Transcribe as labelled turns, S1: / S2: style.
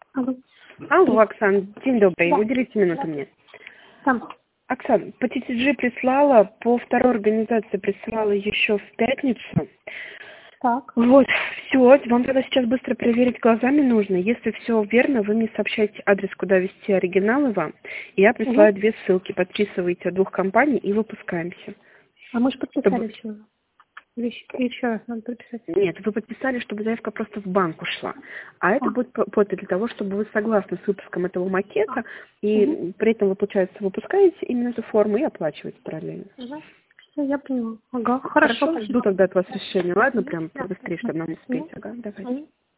S1: Алло.
S2: Алло, Оксан, день добрый.
S1: Да.
S2: Уделите минуту мне.
S1: Там.
S2: Оксан, по TTG прислала, по второй организации присылала еще в пятницу.
S1: Так.
S2: Вот, все, вам тогда сейчас быстро проверить глазами нужно. Если все верно, вы мне сообщаете адрес, куда везти оригиналы вам. И я присылаю 2 ссылки, подписываете от 2 компаний и выпускаемся.
S1: А мы же подписали все. Еще раз надо подписать.
S2: Нет, вы подписали, чтобы заявка просто в банк ушла. А это будет подпись для того, чтобы вы согласны с выпуском этого макета, и при этом вы, получается, выпускаете именно эту форму и оплачиваете параллельно.
S1: Все, я поняла. Ага, хорошо.
S2: Жду тогда от вас решения. Ладно, прям побыстрее, чтобы нам успеть. Ага, давайте.